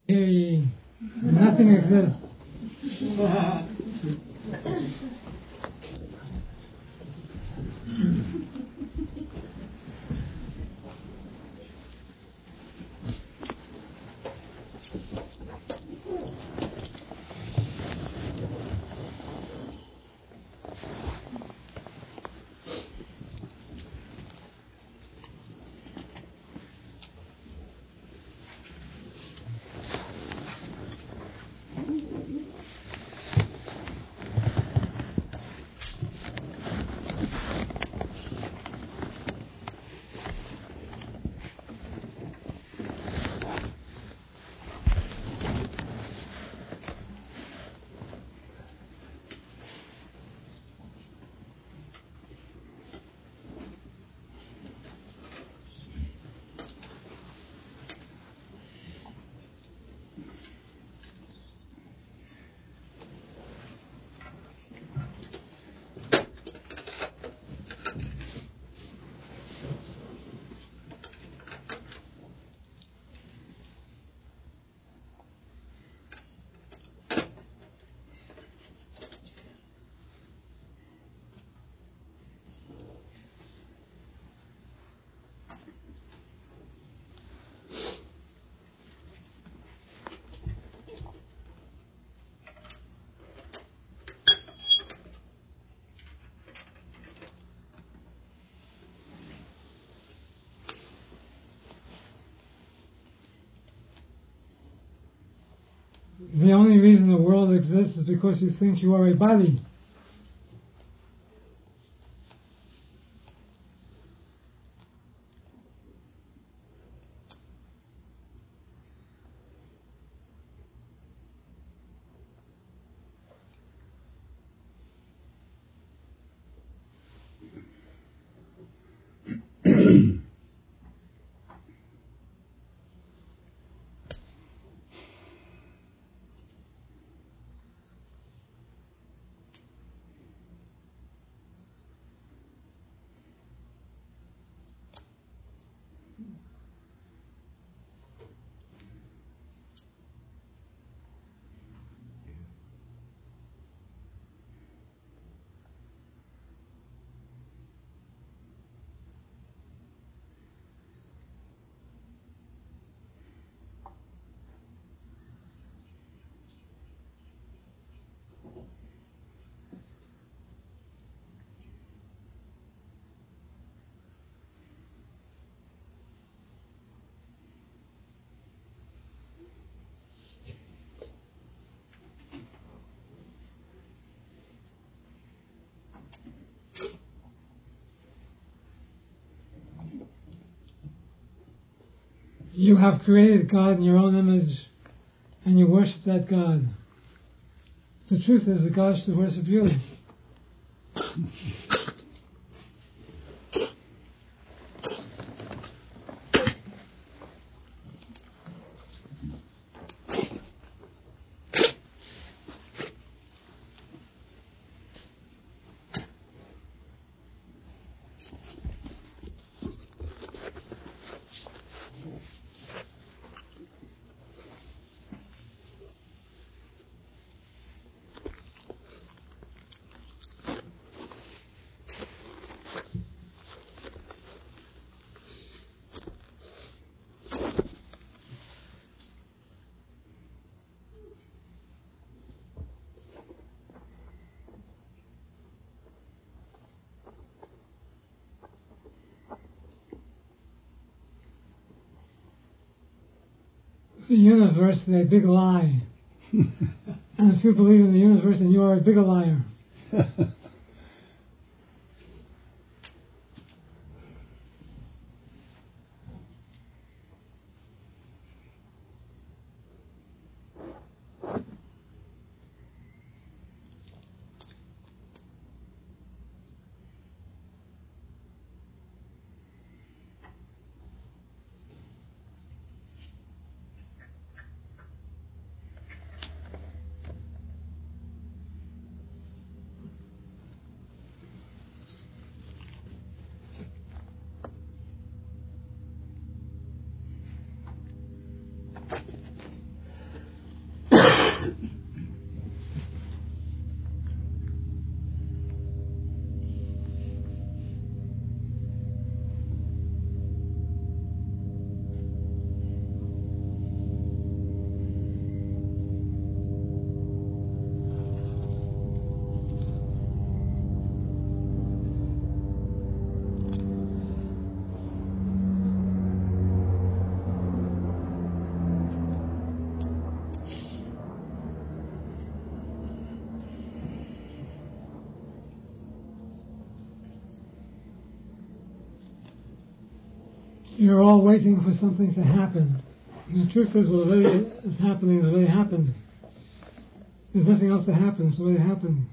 Hear ye, nothing exists. The only reason the world exists is because you think you are a body. You have created God in your own image, and you worship that God. The truth is that God should worship you. The universe is a big lie. And if you believe in the universe, then you are a bigger liar. You're all waiting for something to happen. And the truth is, what already is happening has already happened. There's nothing else to happen, it's already happened.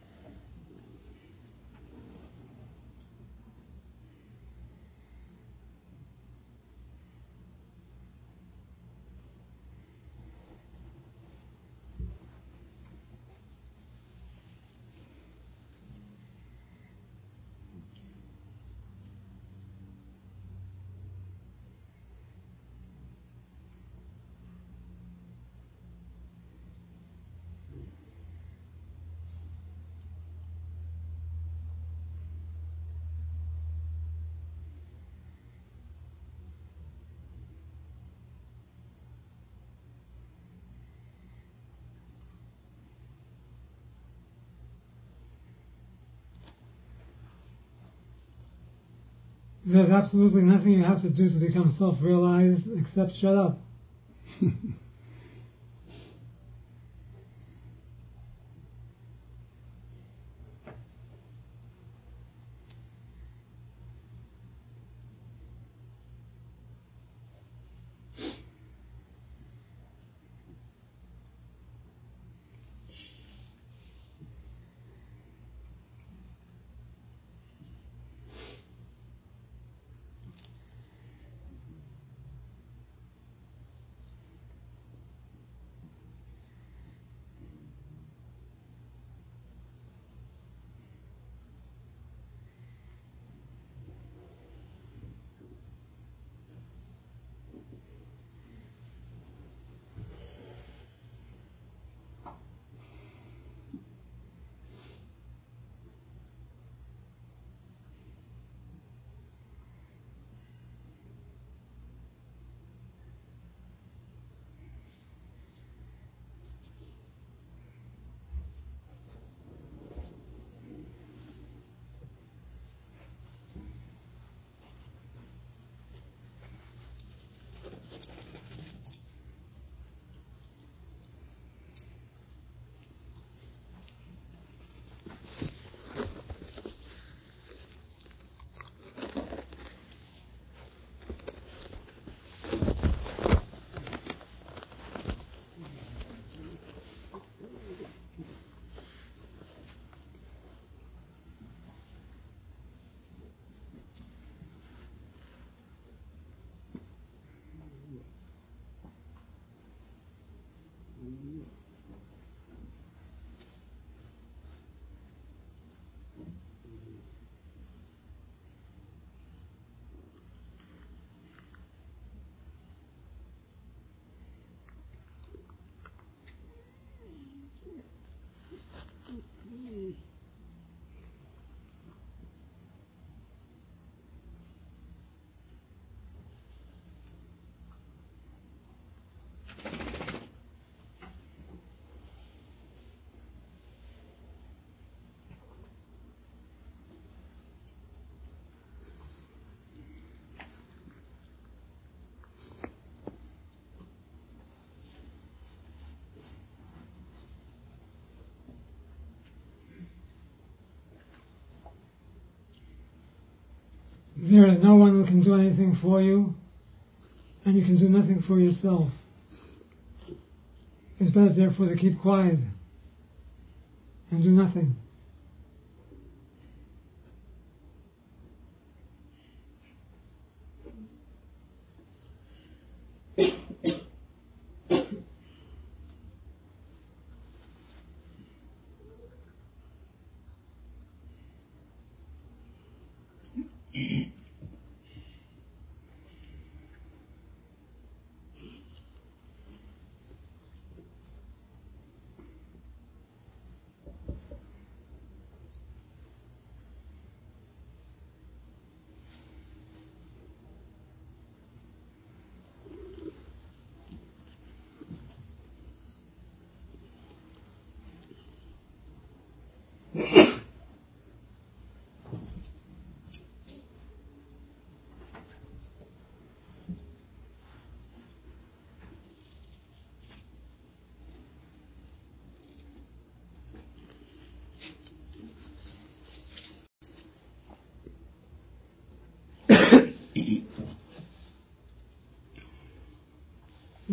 There's absolutely nothing you have to do to become self-realized except shut up. There is no one who can do anything for you, and you can do nothing for yourself. It's best, therefore, to keep quiet and do nothing.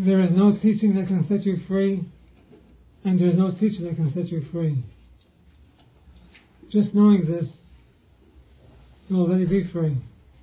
There is no teaching that can set you free, and there is no teacher that can set you free. Just knowing this, you'll already be free.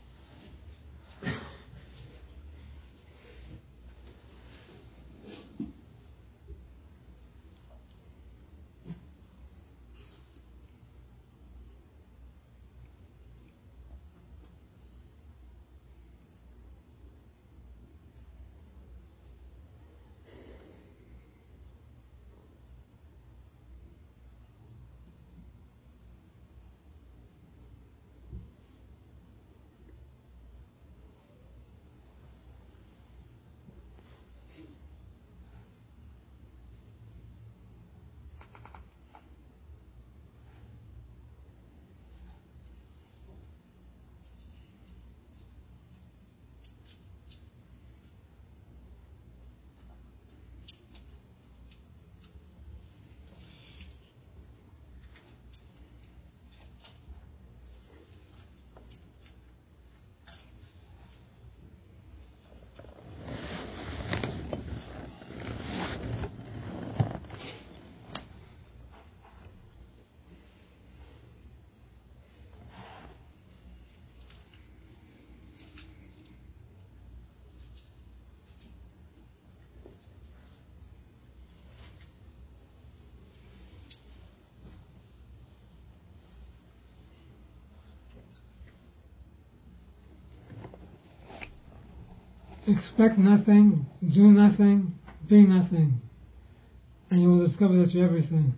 Expect nothing, do nothing, be nothing, and you will discover that you're everything.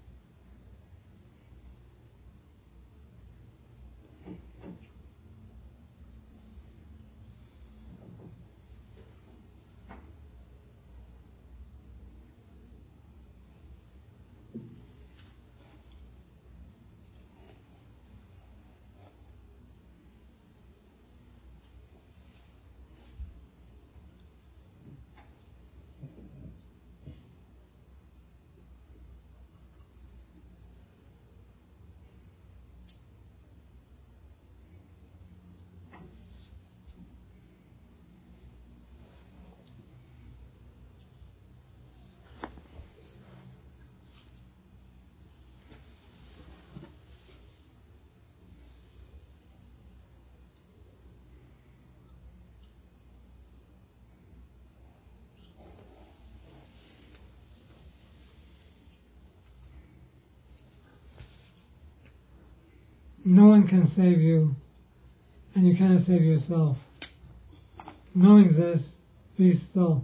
No one can save you, and you cannot save yourself. Knowing this, be still.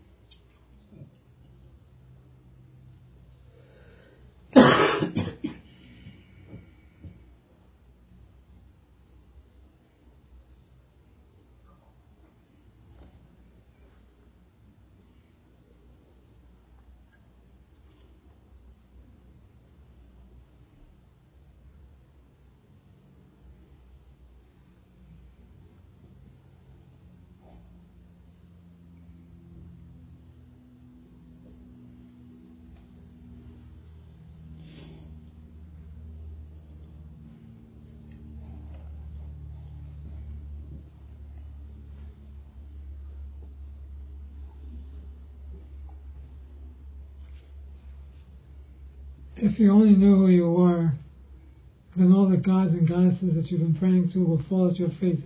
If you only knew who you were, then all the gods and goddesses that you've been praying to will fall at your feet.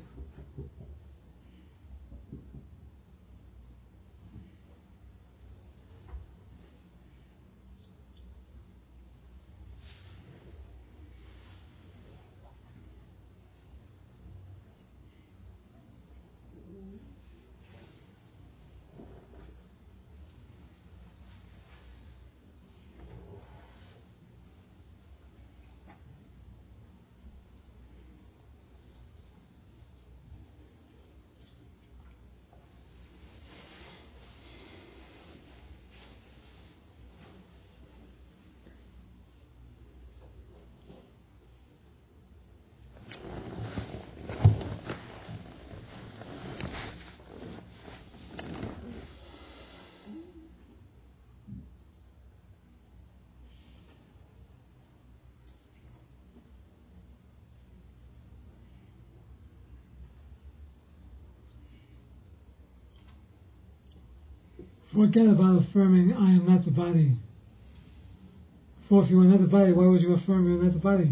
Forget about affirming I am not the body. For if you were not the body, why would you affirm you're not the body?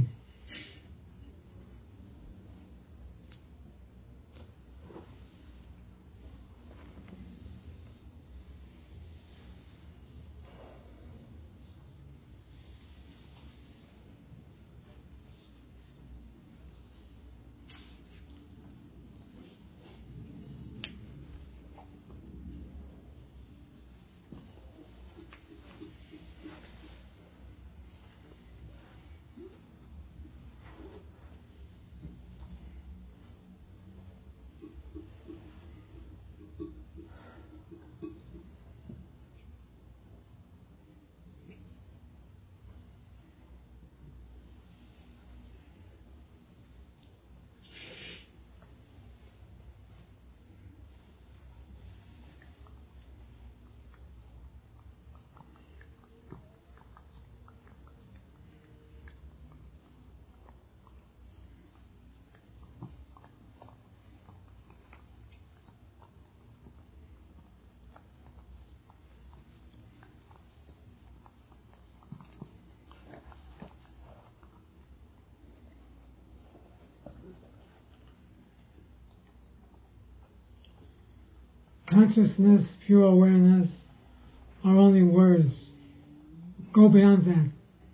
Consciousness, pure awareness are only words. Go beyond that.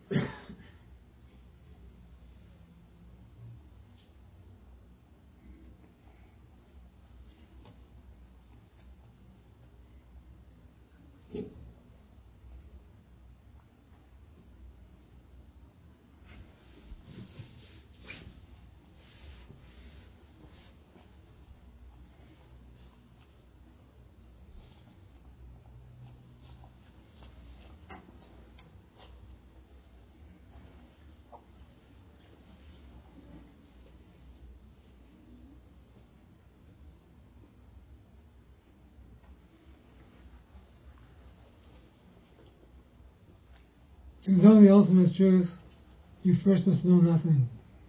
To know the ultimate truth, you first must know nothing.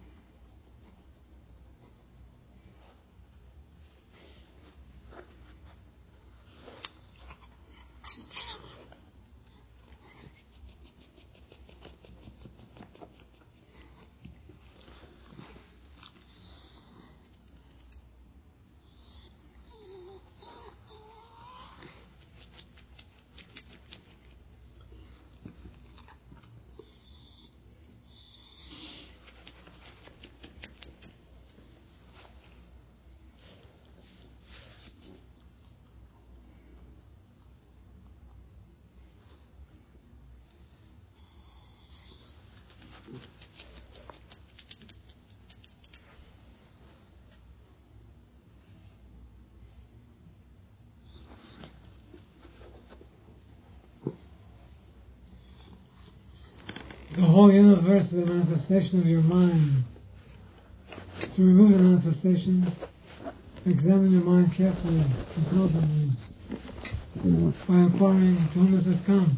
The whole universe is a manifestation of your mind. To remove the manifestation, examine your mind carefully, intelligently, by inquiring, to whom does this come?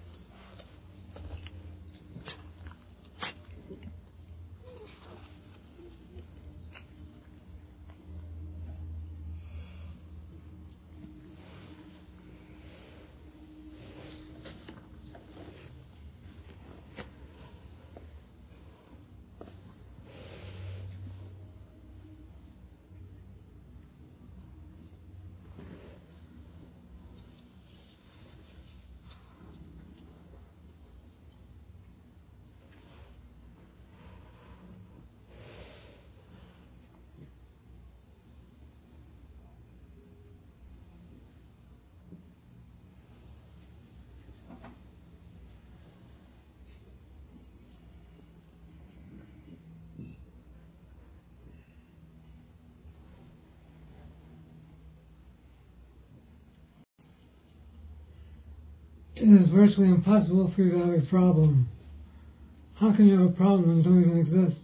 It is virtually impossible for you to have a problem. How can you have a problem when you don't even exist?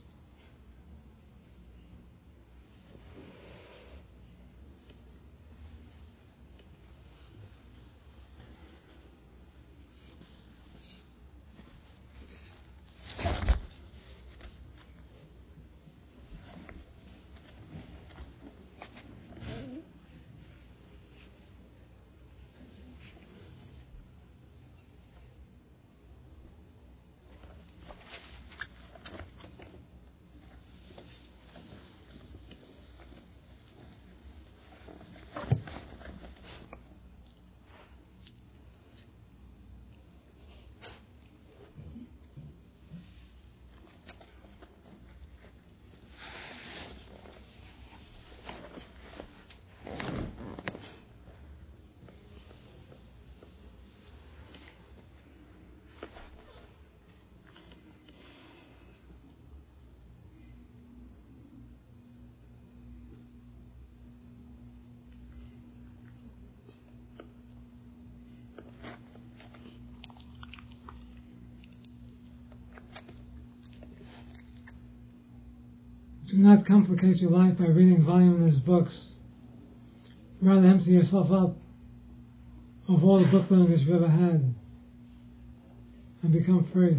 Do not complicate your life by reading voluminous books. Rather, empty yourself up of all the book learning that you've ever had and become free.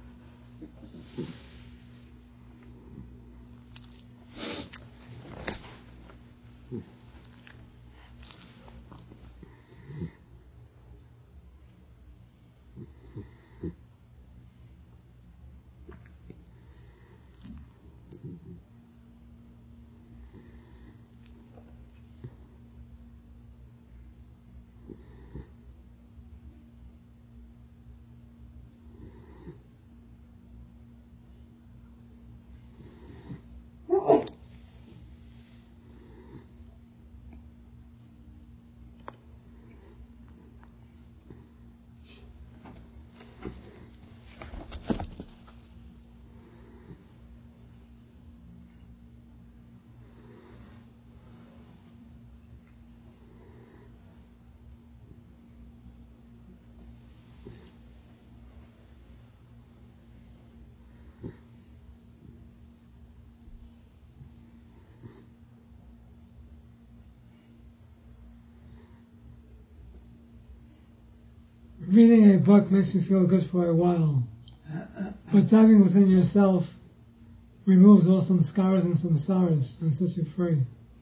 Reading a book makes you feel good for a while, but diving within yourself removes all samskaras and samsaras and sets you free.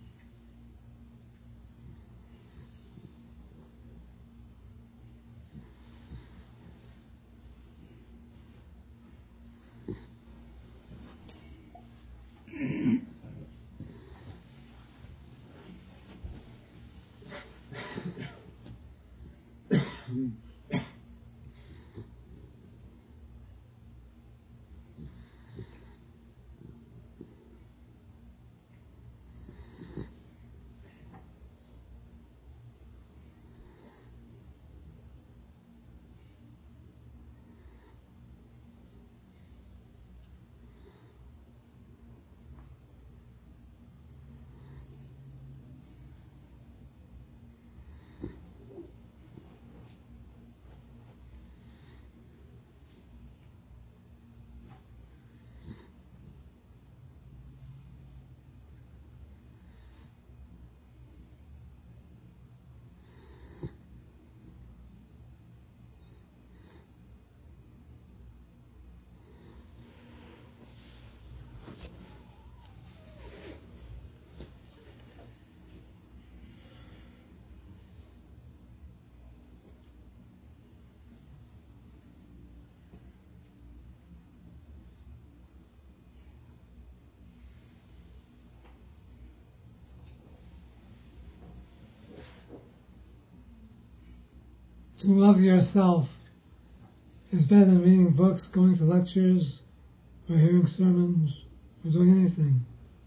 To love yourself is better than reading books, going to lectures, or hearing sermons, or doing anything.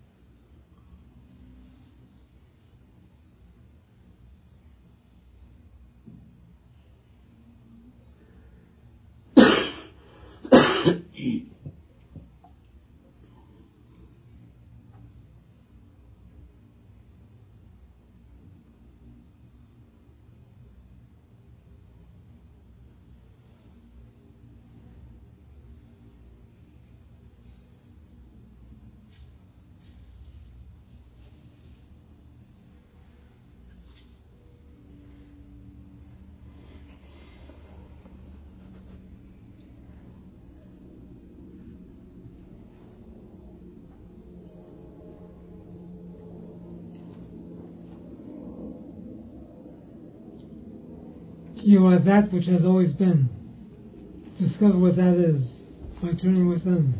You are that which has always been. Discover what that is by turning within.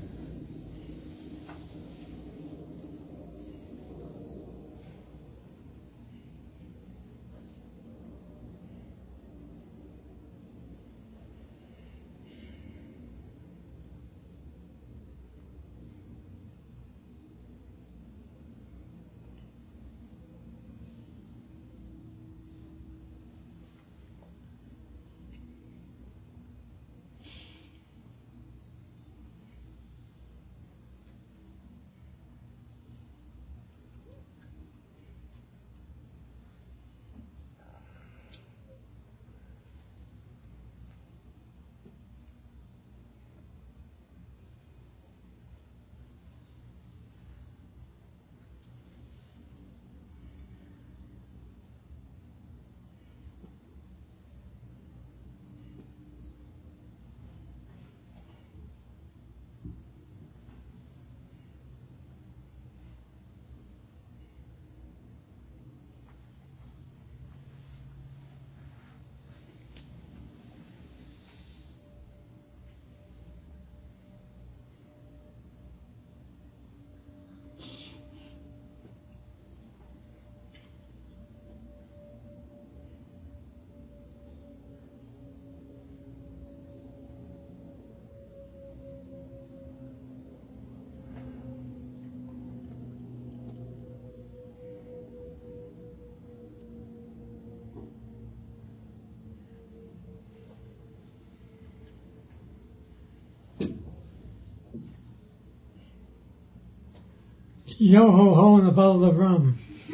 Yo ho ho and a bottle of rum.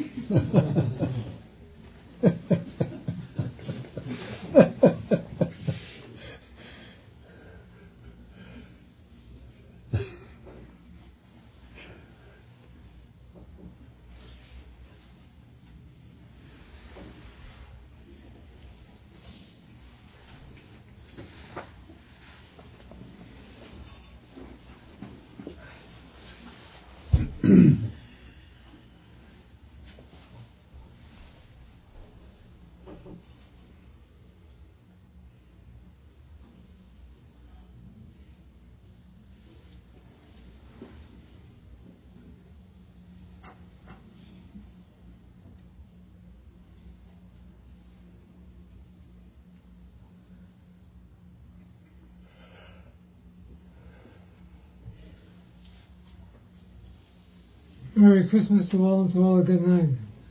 Merry Christmas to all and to all a good night.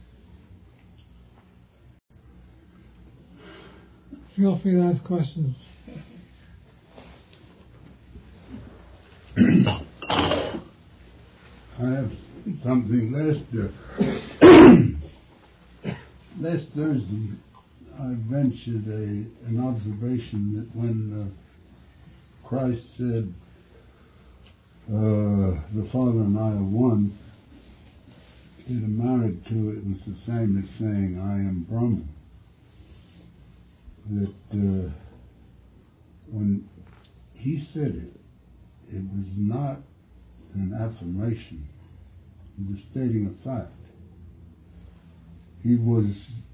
Feel free to ask questions. I have something. Last Thursday, I ventured an observation that when Christ said, the Father and I are one, it amounted to, it was the same as saying, I am Brahman. That when he said it, it was not an affirmation. He was stating a fact. He was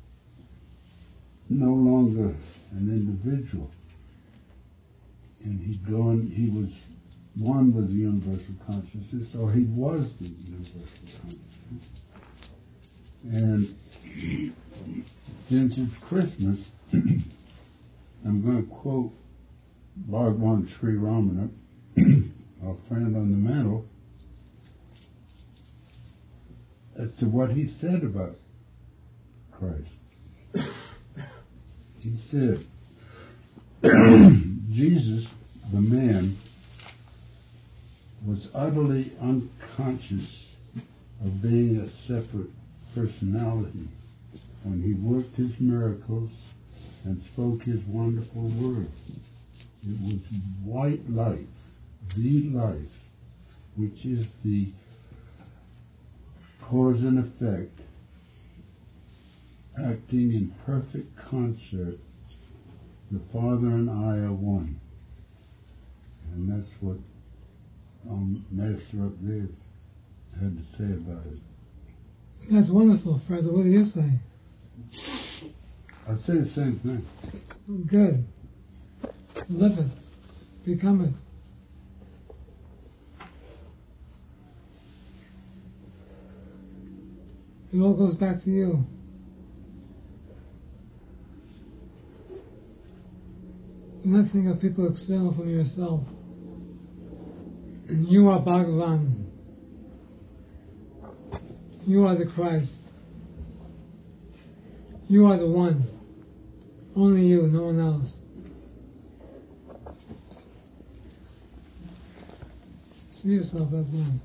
no longer an individual. And he was one with the universal consciousness, or he was the universal consciousness. And since it's Christmas, I'm going to quote Bhagwan Sri Ramana, our friend on the mantle, as to what he said about Christ. He said, Jesus, the man, was utterly unconscious of being a separate personality when he worked his miracles and spoke his wonderful words. It was white light, the life, which is the cause and effect, acting in perfect concert. The Father and I are one. And that's what Master up there had to say about it. That's wonderful, Father. What do you say? I say the same thing. Good. Live it. Become it. It all goes back to you. You're not thinking of people external from yourself. You are Bhagavan. You are the Christ. You are the one. Only you, no one else. See yourself as one.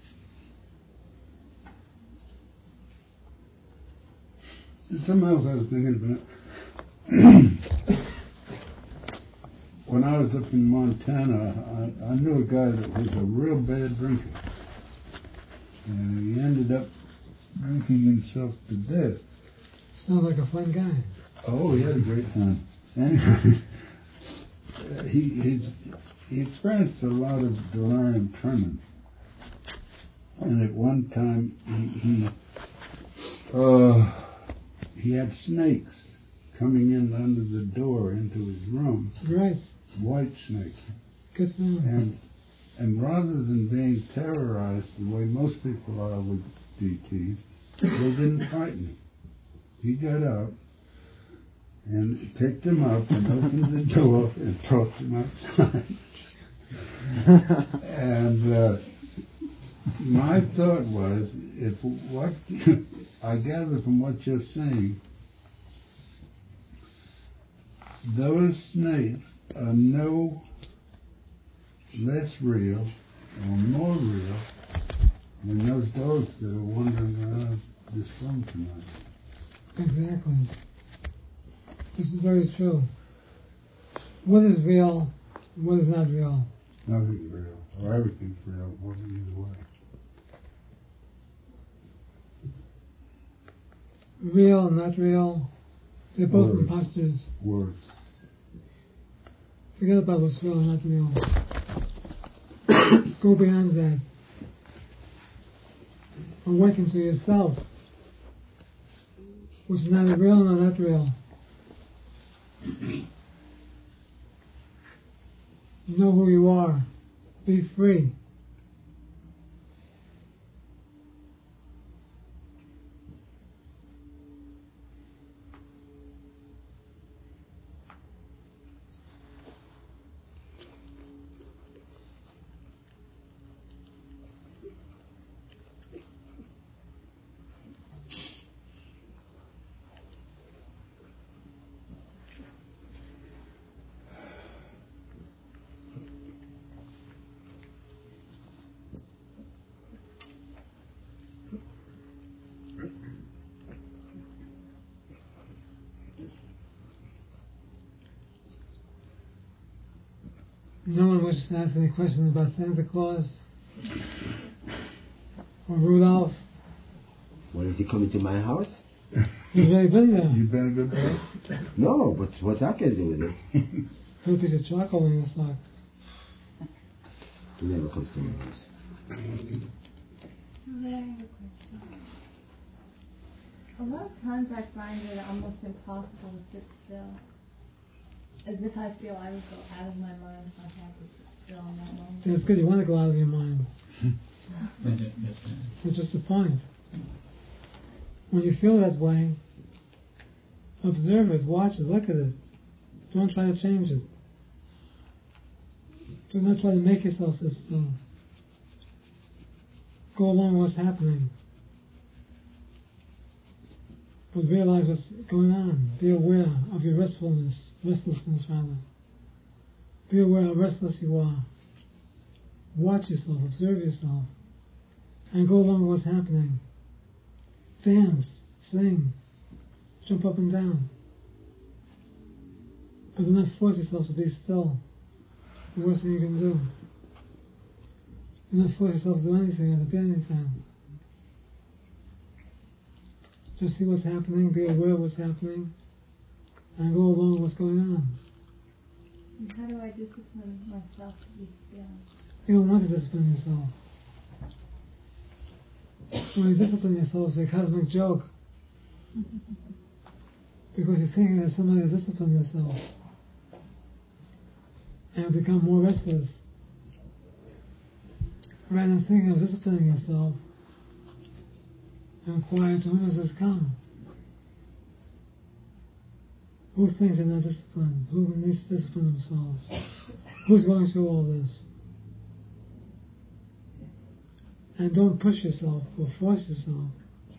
Something else I was thinking about. When I was up in Montana, I knew a guy that was a real bad drinker. And he ended up drinking himself to death. Sounds like a fun guy. Oh, he had a great time. Anyway, he experienced a lot of delirium tremens. And at one time, he had snakes coming in under the door into his room. Right. White snakes. Good for him. And rather than being terrorized the way most people are with DTs, they didn't frighten him. He got up and picked him up and opened the door and tossed him outside. And my thought was, if what I gather from what you're saying, those snakes are no less real or more real And there's those that are wondering around this phone tonight. Exactly. This is very true. What is real? What is not real? Nothing's real. Or everything's real. One either way. Real, not real. They're both Words. imposters. Words. Forget about what's real and not real. Go beyond that. Awaken to yourself, which is neither real nor not real. Know who you are. Be free. No one wishes to ask any questions about Santa Claus or Rudolph. When is he coming to my house? He's already been there. You been a good boy? No, but what's that got to do with it? Put a piece of charcoal in your sock. He never comes to my house. I have a question. A lot of times I find it almost impossible to sit still. As if I feel I would go out of my mind if I had to sit still in that moment. It's good, you want to go out of your mind. That's just the point. When you feel that way, observe it, watch it, look at it. Don't try to change it. Do not try to make yourself sit still. Go along with what's happening. But realize what's going on. Be aware of your restlessness rather. Be aware how restless you are. Watch yourself, observe yourself, and go along with what's happening. Dance, sing, jump up and down. But do not force yourself to be still. The worst thing you can do. Do not force yourself to do anything or to be anything. Just see what's happening, be aware of what's happening, and go along with what's going on. And how do I discipline myself to be still? You don't want to discipline yourself. When you discipline yourself, it's a cosmic joke. Because you're thinking there's some way to discipline yourself. And you become more restless. Rather than thinking of disciplining yourself, and inquire to whom has this come? Who thinks they're not disciplined? Who needs to discipline themselves? Who's going through all this? And don't push yourself or force yourself.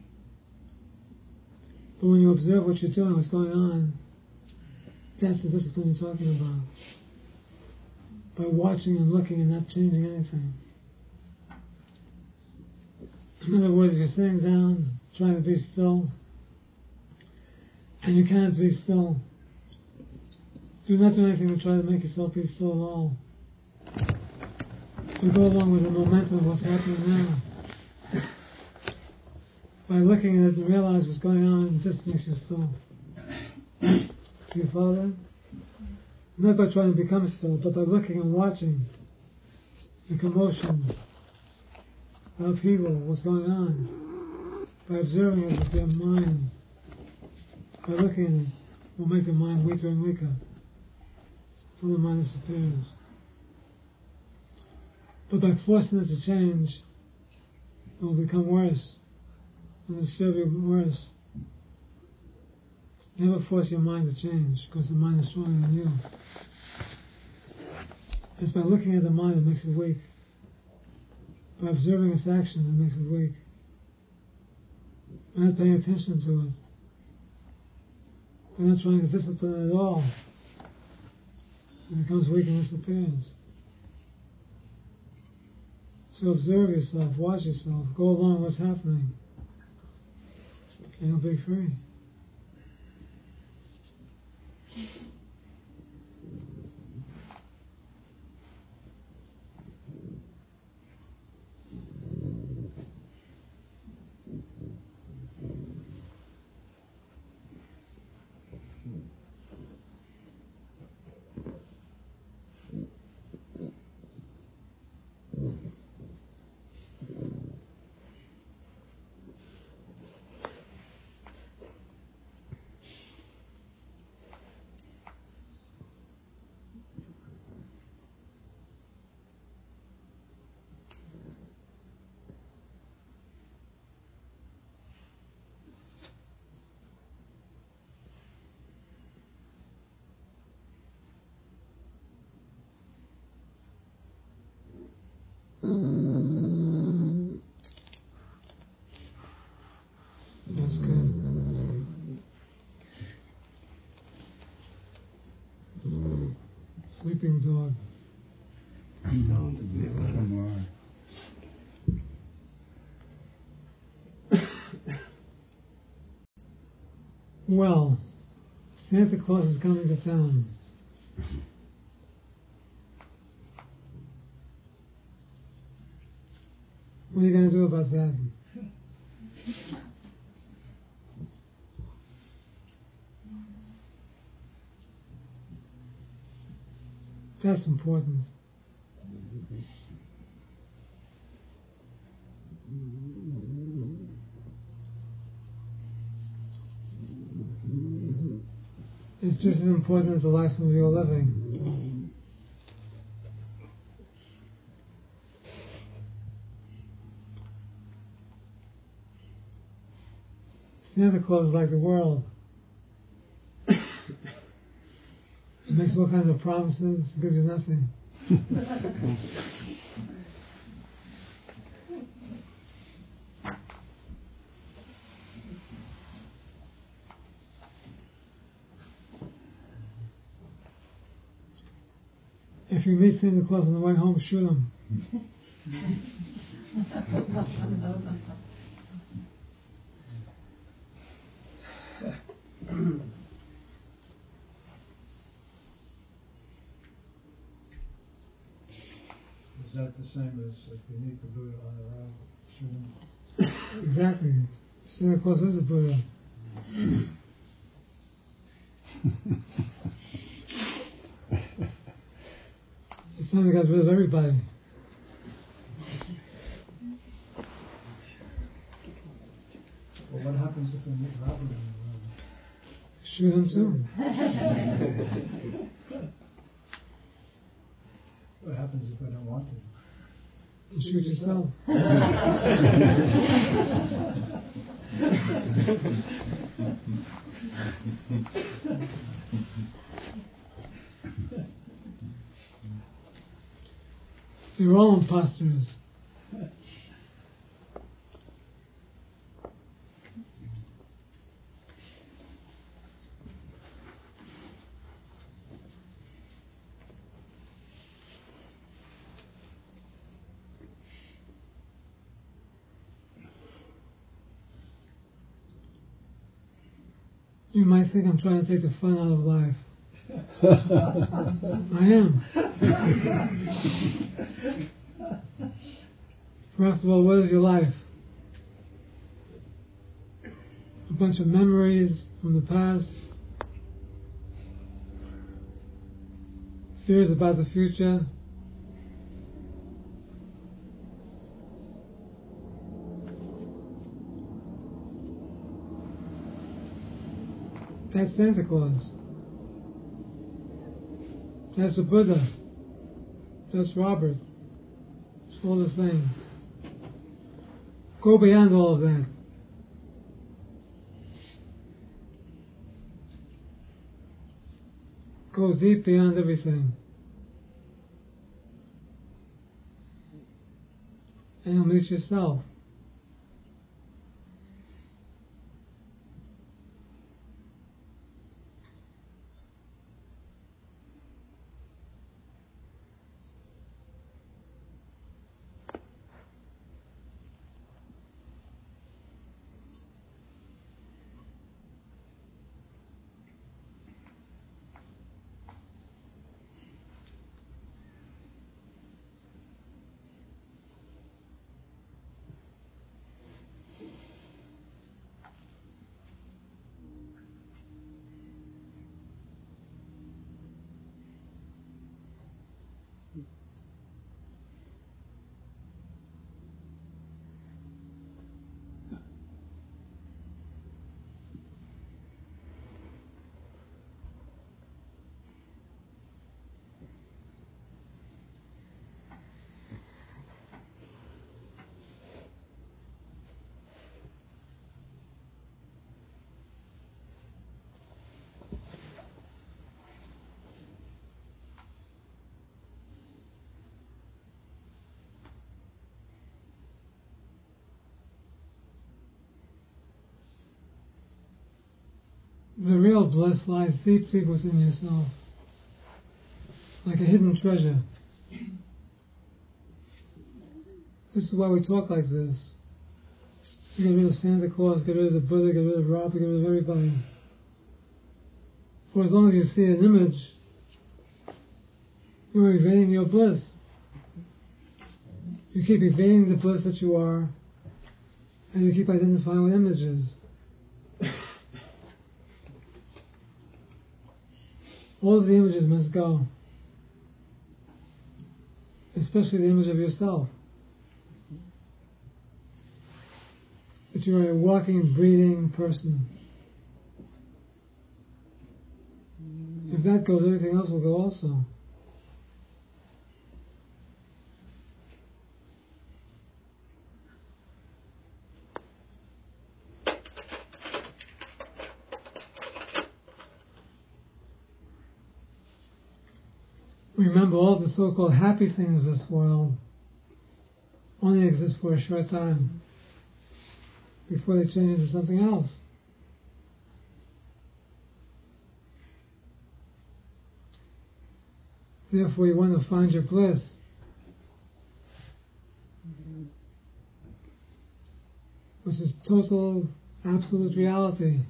But when you observe what you're doing, what's going on, that's the discipline you're talking about. By watching and looking and not changing anything. In other words, if you're sitting down, trying to be still, and you can't be still, do not do anything to try to make yourself be still at all. You go along with the momentum of what's happening now. By looking at it and realize what's going on, it just makes you still. Do you follow that? Not by trying to become still, but by looking and watching the commotion, the upheaval, what's going on. By observing it with your mind, by looking at it, will make the mind weaker and weaker, so the mind disappears. But by forcing it to change, it will become worse, and disturb you worse. Never force your mind to change, because the mind is stronger than you. It's by looking at the mind that makes it weak. By observing its action, it makes it weak. We're not paying attention to it. We're not trying to discipline it at all. It becomes weak and disappears. So observe yourself, watch yourself, go along with what's happening, and you'll be free. That's good. Sleeping dog. Come on. Well, Santa Claus is coming to town. What are you going to do about that? That's important. It's just as important as the lifestyle you're living. Santa Claus is like the world. He makes all kinds of promises, gives you nothing. If you meet Santa Claus on the way home, shoot him. Is that the same as if you meet the Buddha on the road, shoot him? Exactly. Santa Claus is a Buddha. It's time he got rid of everybody. Well, what happens if we meet Robert on the road? Shoot him too. What happens if I don't want to? You shoot yourself. They're all imposters. You might think I'm trying to take the fun out of life. I am. For after all, what is your life? A bunch of memories from the past, fears about the future, that's Santa Claus. That's the Buddha. That's Robert. It's all the same. Go beyond all of that. Go deep beyond everything. And you'll meet yourself. The real bliss lies deep, deep within yourself, like a hidden treasure. This is why we talk like this. To get rid of Santa Claus, get rid of the Buddha, get rid of Robert, get rid of everybody. For as long as you see an image, you're evading your bliss. You keep evading the bliss that you are, and you keep identifying with images. All of the images must go, especially the image of yourself. But you are a walking, breathing person. If that goes, everything else will go also. Remember, all the so-called happy things of this world only exist for a short time before they change into something else. Therefore, you want to find your bliss. Which is total, absolute reality.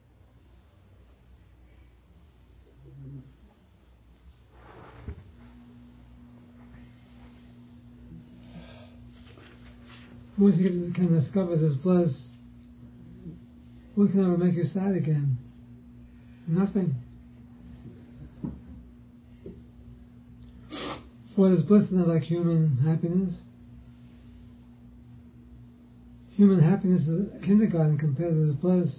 Once you can discover this bliss, what can ever make you sad again? Nothing. What is bliss not like human happiness? Human happiness is kindergarten compared to this bliss.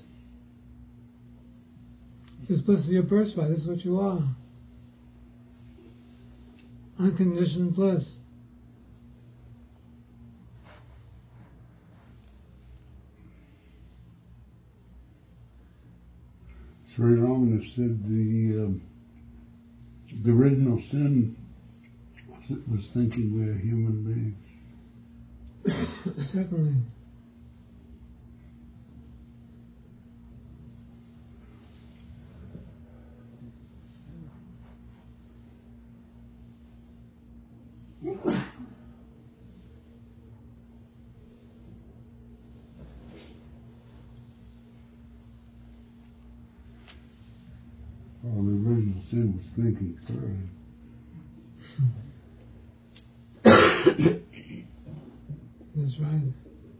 This bliss is your birthright. This is what you are. Unconditioned bliss. Sri Ramana said the original sin was thinking we're human beings. Certainly. Well, the original sin was thinking first. That's right.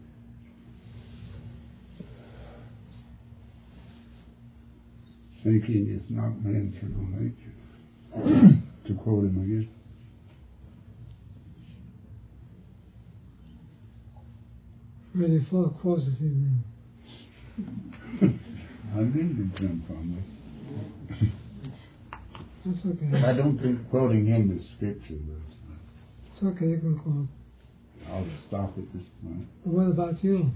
Thinking is not man's real nature. To quote him again. Really full of quotes this evening. I didn't jump on me. That's okay. I don't think quoting him is scripture, but It's okay, you can quote. I'll stop at this point. What about you?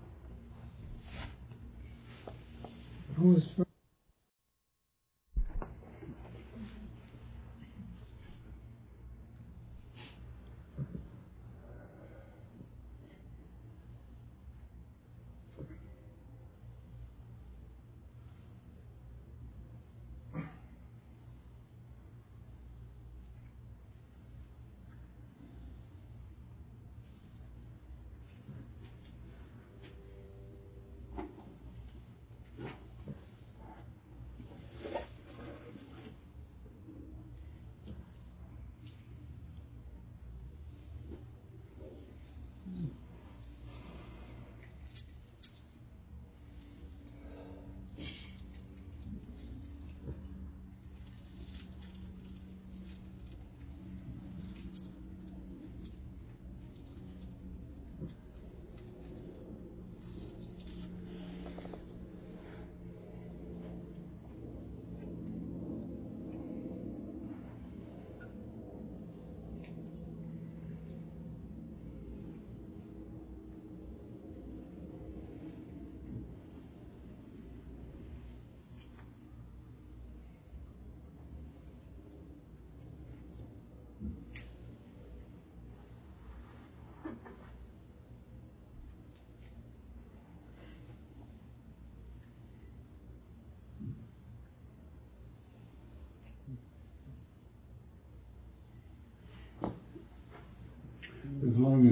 Who was first?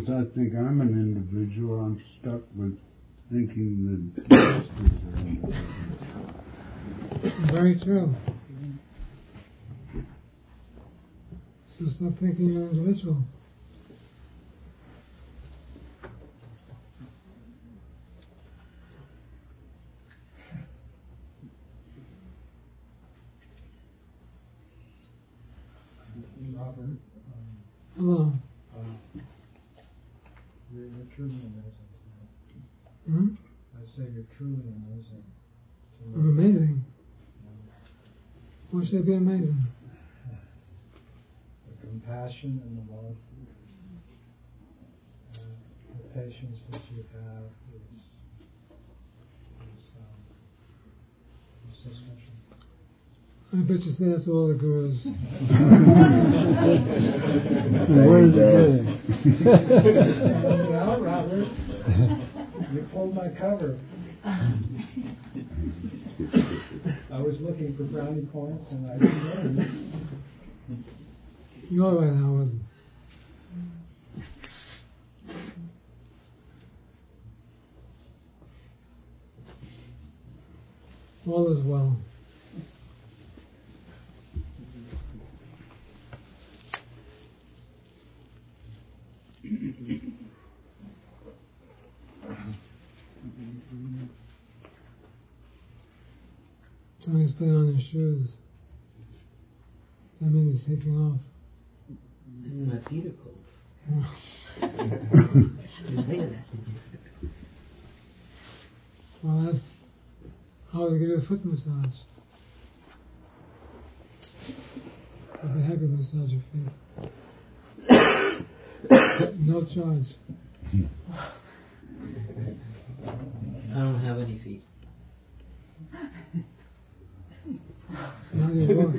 as I think I'm an individual, I'm stuck with thinking that this is an individual. Very true. So stop thinking you're an individual. Robert, Hello. you're truly amazing. Hmm? I say you're truly amazing. I'm amazing. Why should I be amazing? The compassion and the love, the patience that you have is so special. I bet you say that to all the gurus. Where's it getting? Well, Robert, you pulled my cover. I was looking for brownie points and I didn't get any. You're right, Howard. All is well. Tony's putting on his shoes. That means he's taking off. And my feet are cold. Well, that's how they give you a foot massage. I'd be happy to massage your feet. No charge. I don't have any feet. Now you walk.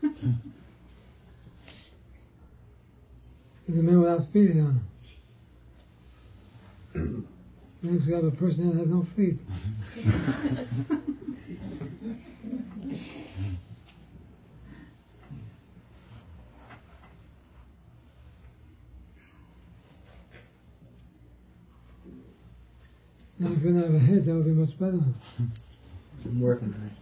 There's a man without feet on. Next you have a person that has no feet. Now if you didn't have a head, that would be much better. I'm working on it.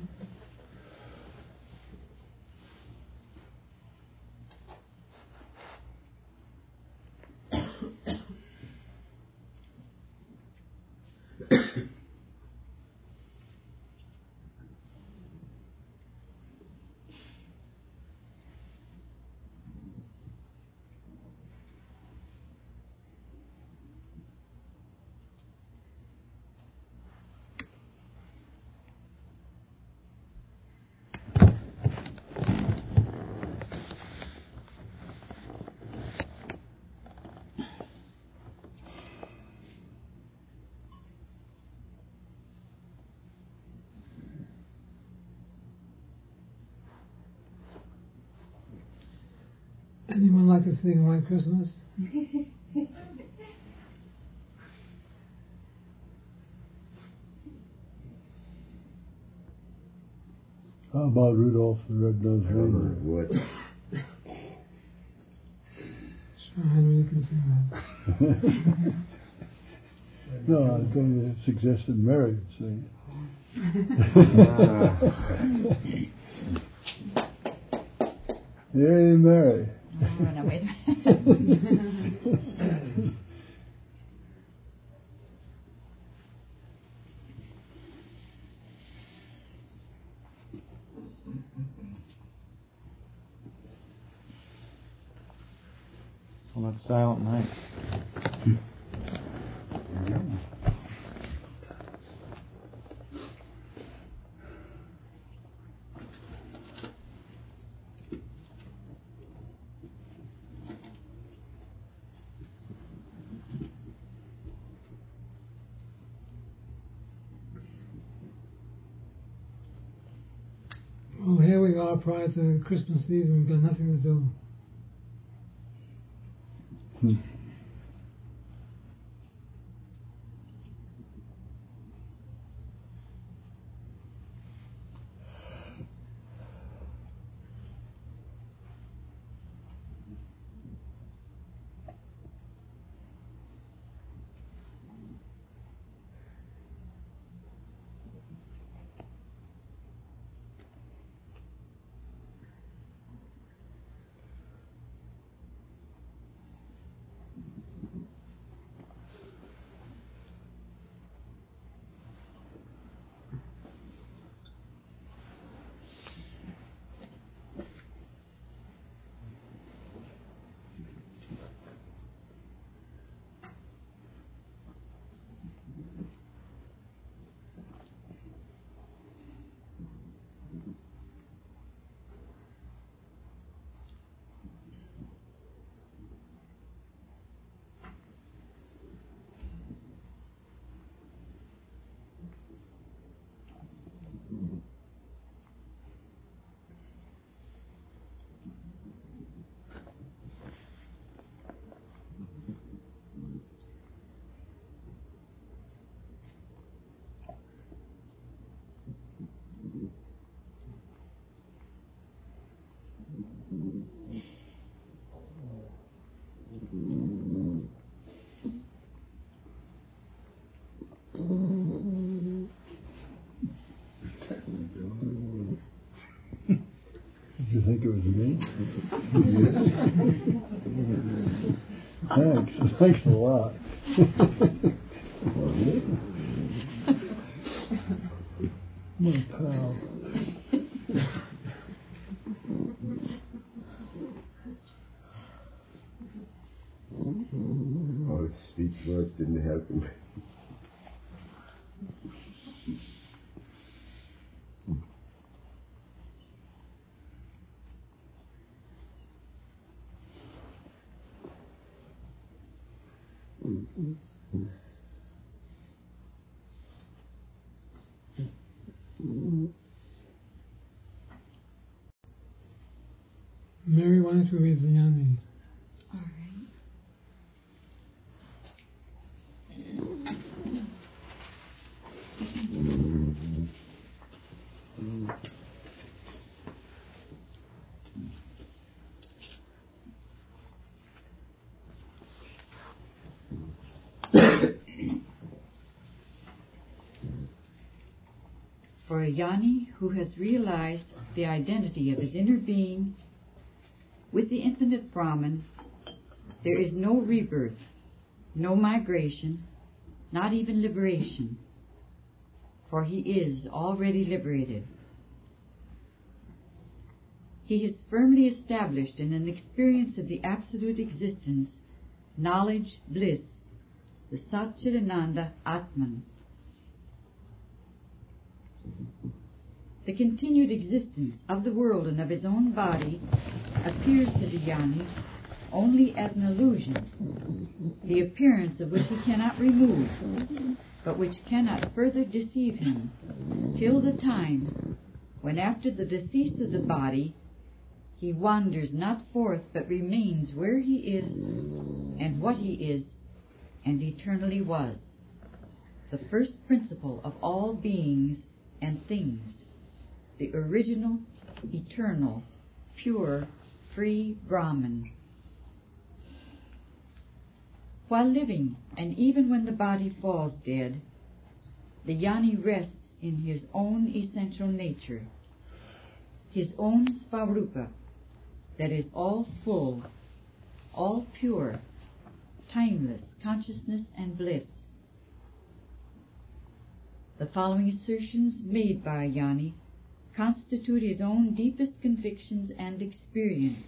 Anyone like to sing White Christmas? How about Rudolph the Red-Nosed Reindeer? What? Sure, Henry, you can sing that. No, I think you suggested Mary would sing it. Yay, Mary. No, wait a minute. On that silent night. Well, here we are prior to Christmas Eve and we've got nothing to do. Thanks a lot. My pal. Oh, speech words didn't help him. Mary, why don't you read Yanni? All right. For a Jnani who has realized the identity of his inner being with the infinite Brahman, there is no rebirth, no migration, not even liberation, for he is already liberated. He has firmly established in an experience of the absolute existence, knowledge, bliss, the Satchidananda Atman. The continued existence of the world and of his own body appears to the Jnani only as an illusion, the appearance of which he cannot remove, but which cannot further deceive him, till the time when, after the decease of the body, he wanders not forth, but remains where he is, and what he is, and eternally was, the first principle of all beings and things, the original, eternal, pure, free Brahman. While living, and even when the body falls dead, the Jnani rests in his own essential nature, his own Svarupa, that is all full, all pure, timeless consciousness and bliss. The following assertions made by a Jnani constitute his own deepest convictions and experience.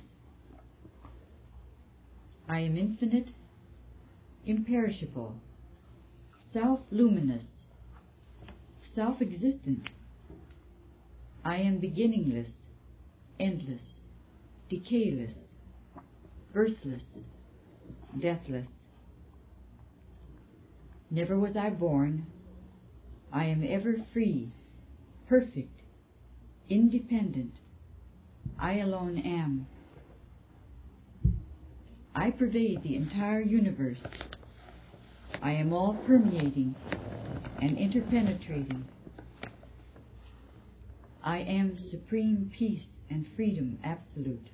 I am infinite, imperishable, self-luminous, self-existent. I am beginningless, endless, decayless, birthless, deathless. Never was I born. I am ever free, perfect, independent. I alone am. I pervade the entire universe. I am all permeating and interpenetrating. I am supreme peace and freedom absolute.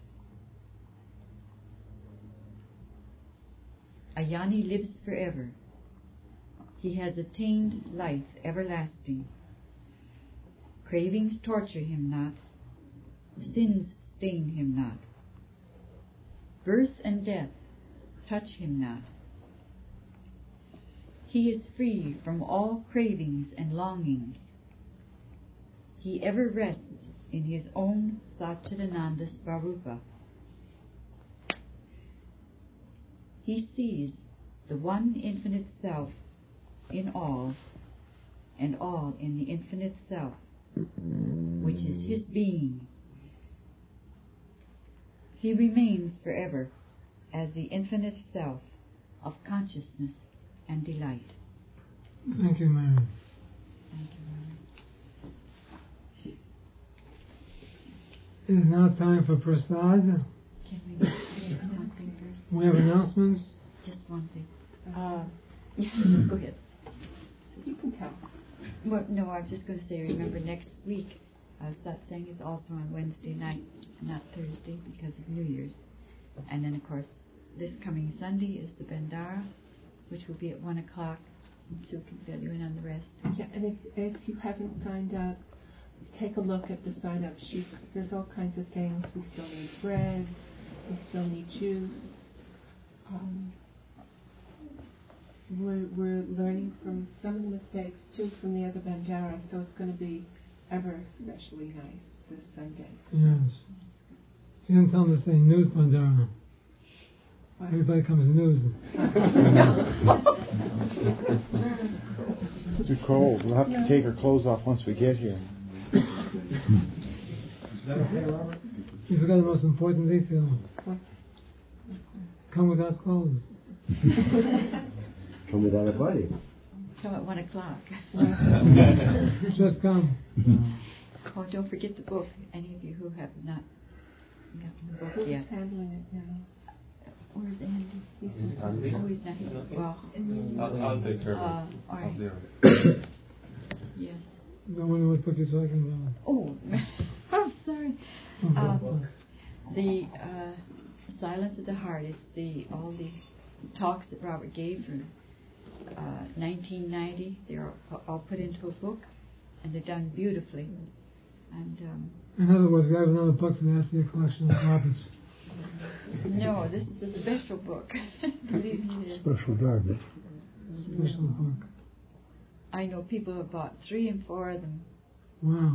A Jnani lives forever. He has attained life everlasting. Cravings torture him not. Sins stain him not. Birth and death touch him not. He is free from all cravings and longings. He ever rests in his own Satchidananda Svarupa. He sees the one infinite self in all, and all in the infinite self, which is his being. He remains forever as the infinite self of consciousness and delight. Thank you, Mary. Thank you, Mary. It is now time for prasad. Can we do one thing first? We have announcements. Just one thing. Go ahead. You can tell. Well, no, I was just going to say, remember next week, satsang is also on Wednesday night, not Thursday, because of New Year's. And then, of course, this coming Sunday is the Bhandara, which will be at 1 o'clock. And Sue can fill you in on the rest. Yeah, and if you haven't signed up, take a look at the sign-up sheet. There's all kinds of things. We still need bread, We still need juice. We're learning from some of the mistakes too from the other Bandara, so it's going to be ever especially nice this Sunday. Yes. You didn't tell them to say nude Bandara. Everybody comes nude. It's too cold. We'll have to take our clothes off once we get here. Is that okay, Robert? You forgot the most important detail. Come without clothes. Come without a body. Come at 1 o'clock. Just come. Oh, don't forget the book. Any of you who have not gotten the book Who's yet. handling it now? Where's Andy? Andy? Oh, he's not here. Well, I'll take care of it. all right. I'll do it. Yes. No one knows what book you're talking about. Oh, I'm sorry. The Silence of the Heart. It's all the talks that Robert gave for 1990. They're all put into a book, and they're done beautifully. And in other words, we have another book in the SCA collection of Robert's. no, this is a special book. Believe me, it is. Special garbage. Special book. I know people have bought 3 and 4 of them. Wow.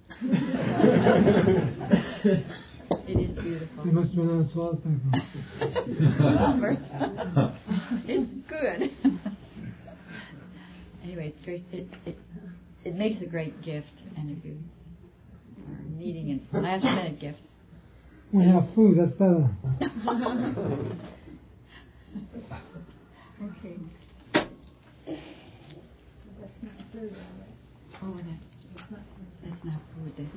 It is beautiful. They must run out of toilet paper. Robert, it's good. Anyway, it's great. It makes a great gift, and if you are needing a last-minute gift. We have food, that's better. Okay. That's not food, Robert. Oh, that's not food then.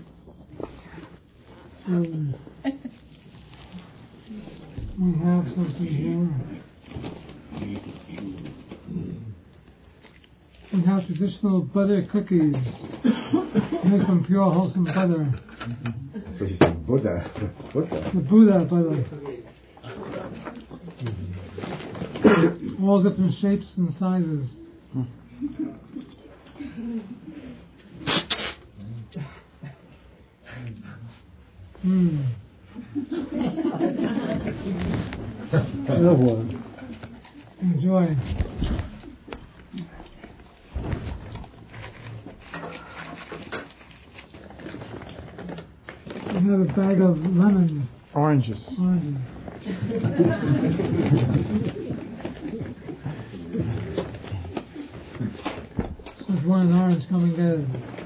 We have something here. We have traditional butter cookies made from pure wholesome butter. So she said Buddha. Buddha. The Buddha butter. All different shapes and sizes. Another one. Enjoy. We have a bag of lemons. Oranges. Oranges. There's one an orange, come and get it.